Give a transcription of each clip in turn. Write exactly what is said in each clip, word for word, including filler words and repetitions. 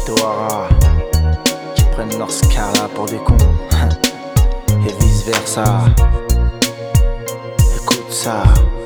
Tohara qui prennent leur Scarla pour des cons et vice versa. Écoute ça,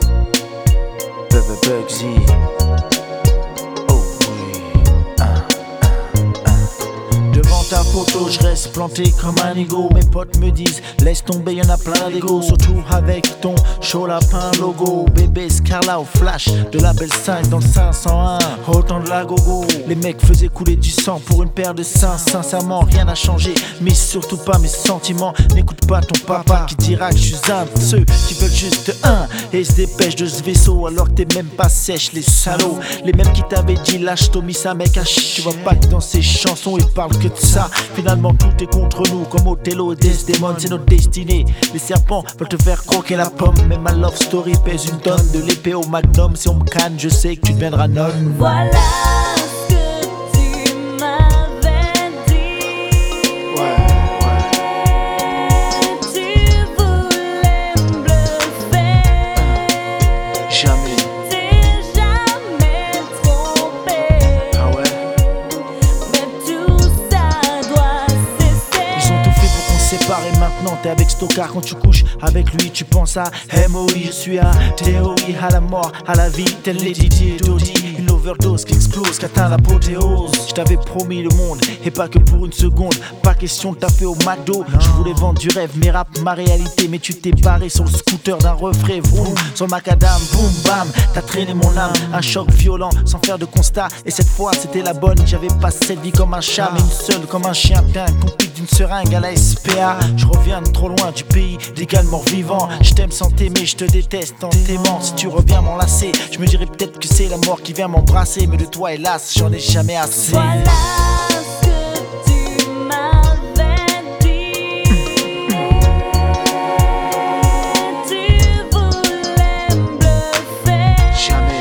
Bubba Bugsy. Oh oui, un, un, un. Devant ta photo, je reste planté comme un ego. Mes potes me disent, laisse tomber, y'en a plein d'ego. Surtout avec ton chaud lapin logo. Bébé Scarla au flash de la belle cinq dans le cinq cent un. Autant de la gogo. Les mecs faisaient couler du sang pour une paire de seins. Sincèrement, rien n'a changé. Mais surtout pas mes sentiments. N'écoute pas ton papa qui dira que je suis un de ceux qui veulent juste un et se dépêchent de ce vaisseau alors que t'es même pas sèche, les salauds. Les mêmes qui t'avaient dit lâche Tommy sa mec à ch. Tu vois pas que dans ces chansons ils parlent que de ça. Finalement tout est contre nous comme Othello et Desdemone, c'est notre destinée. Les serpents veulent te faire croquer la pomme. Mais ma love story pèse une tonne. De l'épée au magnum, si on me canne je sais que tu deviendras nonne. Voilà ce que tu m'avais dit. Ouais, ouais. Tu voulais me bluffer. Jamais. T'es jamais trompé. Ah ouais. Mais tout ça doit cesser. Ils ont tout fait pour qu'on se sépare et maintenant t'es avec Stockard. Quand tu couches avec lui tu penses à M O I. Je suis à T O I, à la mort, à la vie, tel Lady Di et Dodi. Une overdose qui explose, qui atteint l'apothéose. Je t'avais promis le monde et pas que pour une seconde. Pas question de taper au McDo. Je voulais vendre du rêve, mes rap, ma réalité. Mais tu t'es barré sur le scooter d'un refrain. Vroom, sur le macadam, boum bam. T'as traîné mon âme, un choc violent sans faire de constat. Et cette fois c'était la bonne. J'avais pas cette vie comme un chat, mais une seule comme un chien. Bien compliqué d'une seringue à la S P A. Je reviens de trop loin du pays légal mort vivant. Je t'aime sans t'aimer, je te déteste en t'aimant. Si tu reviens m'enlacer, je me dirais peut-être que c'est la mort qui vient m'embrasser. Mais de toi hélas, j'en ai jamais assez. Voilà ce que tu m'avais dit. Tu voulais me bluffer. Jamais.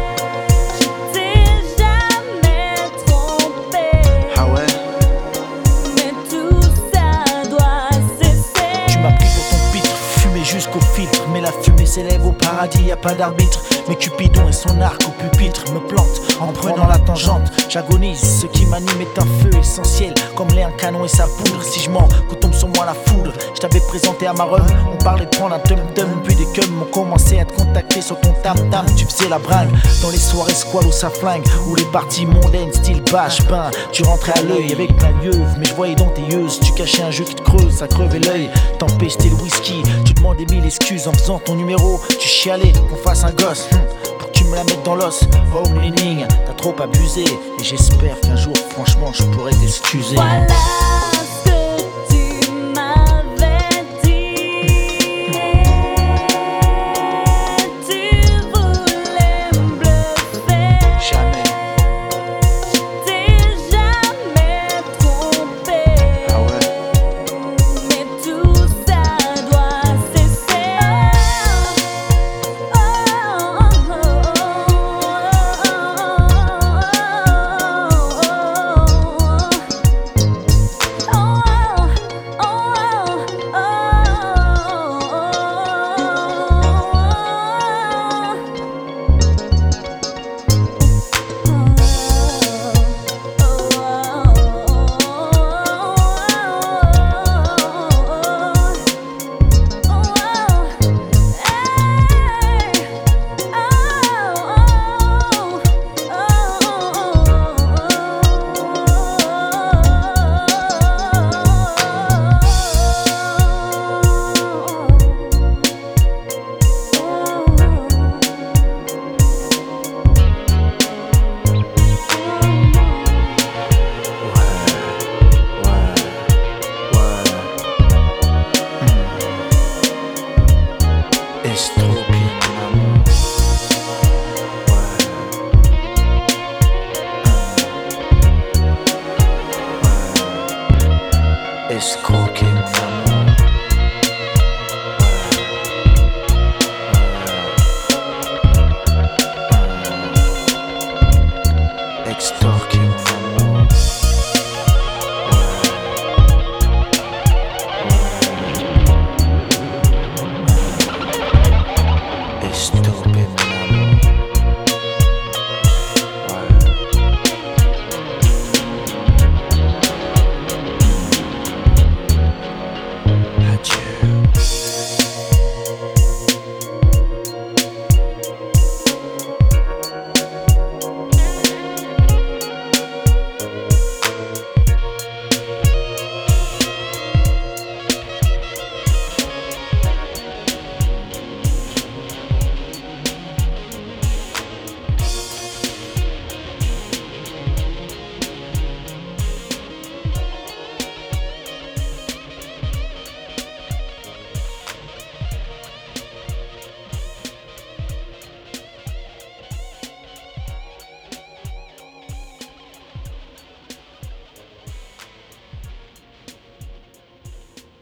T'es jamais trompé. Ah ouais. Mais tout ça doit cesser. Tu m'as pris pour ton pitre, fumé jusqu'au filtre. Mais la fumée s'élève au paradis, y a pas d'arbitre. Mais Cupidon et son arc au pupitre me plantent en prenant la tangente. J'agonise, ce qui m'anime est un feu essentiel. Comme l'est un canon et sa poudre. Si je mens, qu'on tombe sur moi la foudre. Je t'avais présenté à ma rhum. On parlait de prendre un tum-tum. Puis des cums ont commencé à te contacter sur ton tam-tam. Tu faisais la bringue dans les soirées squales où ça flingue. Ou les parties mondaines style bâche pain. Tu rentrais à l'œil avec plein de yeux. Mais je voyais dans tes yeux. Tu cachais un jeu qui te creuse, ça crevait l'œil. T'empestais le whisky. Tu demandais mille excuses en faisant ton numéro. Tu chialais qu'on fasse un gosse. Pour que tu me la mettes dans l'os. Home leaning, t'as trop abusé. Et j'espère qu'un jour, franchement, je pourrai t'excuser. Voilà